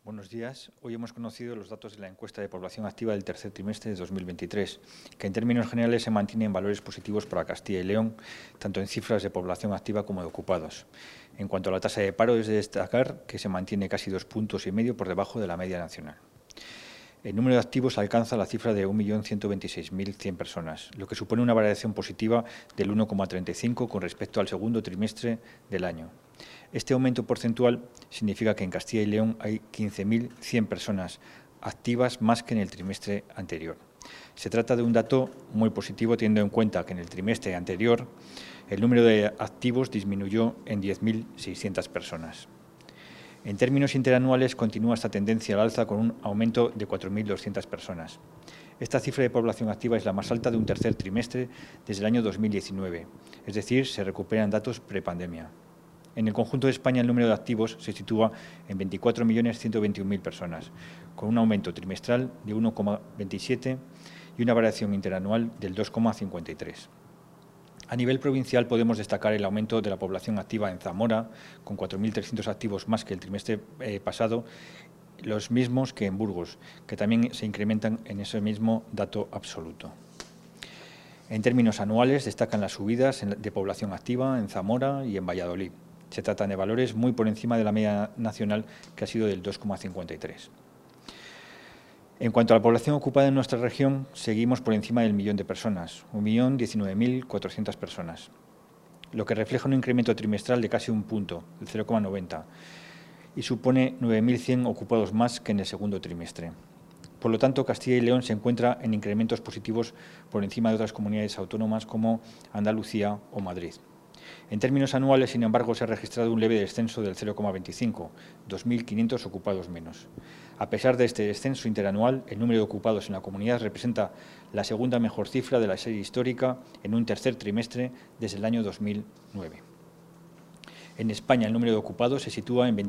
Buenos días. Hoy hemos conocido los datos de la encuesta de población activa del tercer trimestre de 2023, que en términos generales se mantienen valores positivos para Castilla y León, tanto en cifras de población activa como de ocupados. En cuanto a la tasa de paro, es de destacar que se mantiene casi 2,5 puntos por debajo de la media nacional. El número de activos alcanza la cifra de 1.126.100 personas, lo que supone una variación positiva del 1,35 con respecto al segundo trimestre del año. Este aumento porcentual significa que en Castilla y León hay 15.100 personas activas más que en el trimestre anterior. Se trata de un dato muy positivo, teniendo en cuenta que en el trimestre anterior el número de activos disminuyó en 10.600 personas. En términos interanuales, continúa esta tendencia al alza con un aumento de 4.200 personas. Esta cifra de población activa es la más alta de un tercer trimestre desde el año 2019, es decir, se recuperan datos prepandemia. En el conjunto de España, el número de activos se sitúa en 24.121.000 personas, con un aumento trimestral de 1,27 y una variación interanual del 2,53. A nivel provincial podemos destacar el aumento de la población activa en Zamora, con 4.300 activos más que el trimestre pasado, los mismos que en Burgos, que también se incrementan en ese mismo dato absoluto. En términos anuales destacan las subidas de población activa en Zamora y en Valladolid. Se tratan de valores muy por encima de la media nacional, que ha sido del 2,53. En cuanto a la población ocupada en nuestra región, seguimos por encima del millón de personas, 1.019.400 personas, lo que refleja un incremento trimestral de casi un punto, el 0,90, y supone 9.100 ocupados más que en el segundo trimestre. Por lo tanto, Castilla y León se encuentra en incrementos positivos por encima de otras comunidades autónomas como Andalucía o Madrid. En términos anuales, sin embargo, se ha registrado un leve descenso del 0,25, 2.500 ocupados menos. A pesar de este descenso interanual, el número de ocupados en la comunidad representa la segunda mejor cifra de la serie histórica en un tercer trimestre desde el año 2009. En España, el número de ocupados se sitúa en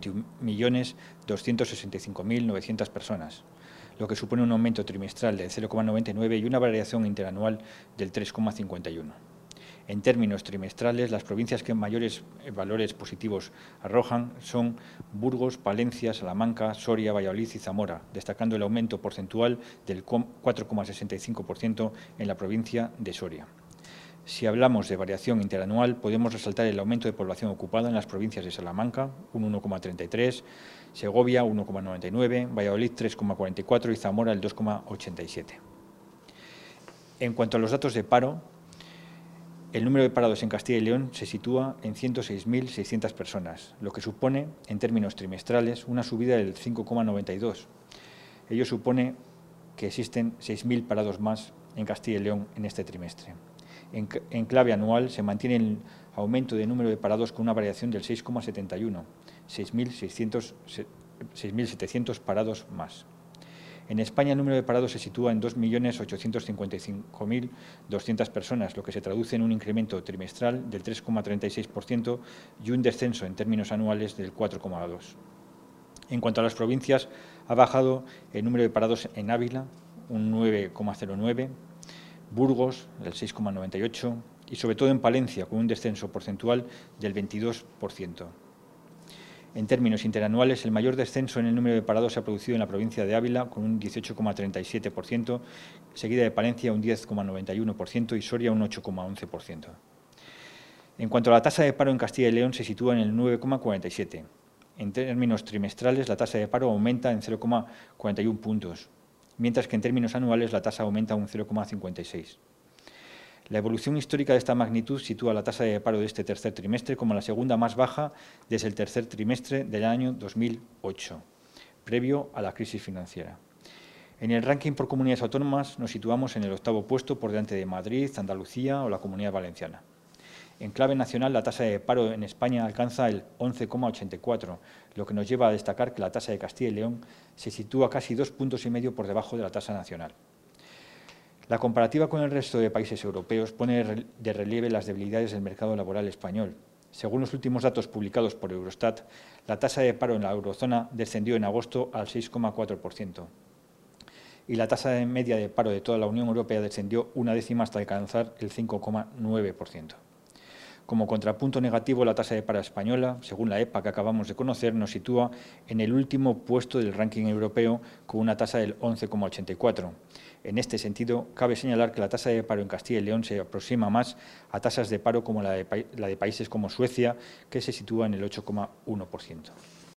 21.265.900 personas, lo que supone un aumento trimestral del 0,99 y una variación interanual del 3,51. En términos trimestrales, las provincias que mayores valores positivos arrojan son Burgos, Palencia, Salamanca, Soria, Valladolid y Zamora, destacando el aumento porcentual del 4,65% en la provincia de Soria. Si hablamos de variación interanual, podemos resaltar el aumento de población ocupada en las provincias de Salamanca, un 1,33, Segovia, 1,99, Valladolid, 3,44 y Zamora, el 2,87. En cuanto a los datos de paro, el número de parados en Castilla y León se sitúa en 106.600 personas, lo que supone, en términos trimestrales, una subida del 5,92. Ello supone que existen 6.000 parados más en Castilla y León en este trimestre. En clave anual se mantiene el aumento de número de parados con una variación del 6,71, 6.700 parados más. En España el número de parados se sitúa en 2.855.200 personas, lo que se traduce en un incremento trimestral del 3,36% y un descenso en términos anuales del 4,2%. En cuanto a las provincias, ha bajado el número de parados en Ávila, un 9,09%, Burgos, el 6,98%, y sobre todo en Palencia, con un descenso porcentual del 22%. En términos interanuales, el mayor descenso en el número de parados se ha producido en la provincia de Ávila, con un 18,37%, seguida de Palencia, un 10,91% y Soria, un 8,11%. En cuanto a la tasa de paro en Castilla y León, se sitúa en el 9,47%. En términos trimestrales, la tasa de paro aumenta en 0,41 puntos, mientras que en términos anuales la tasa aumenta un 0,56. La evolución histórica de esta magnitud sitúa la tasa de paro de este tercer trimestre como la segunda más baja desde el tercer trimestre del año 2008, previo a la crisis financiera. En el ranking por comunidades autónomas nos situamos en el 8º puesto por delante de Madrid, Andalucía o la Comunidad Valenciana. En clave nacional, la tasa de paro en España alcanza el 11,84, lo que nos lleva a destacar que la tasa de Castilla y León se sitúa casi 2,5 puntos por debajo de la tasa nacional. La comparativa con el resto de países europeos pone de relieve las debilidades del mercado laboral español. Según los últimos datos publicados por Eurostat, la tasa de paro en la eurozona descendió en agosto al 6,4% y la tasa media de paro de toda la Unión Europea descendió una décima hasta alcanzar el 5,9%. Como contrapunto negativo, la tasa de paro española, según la EPA que acabamos de conocer, nos sitúa en el último puesto del ranking europeo con una tasa del 11,84. En este sentido, cabe señalar que la tasa de paro en Castilla y León se aproxima más a tasas de paro como la de países como Suecia, que se sitúa en el 8,1%.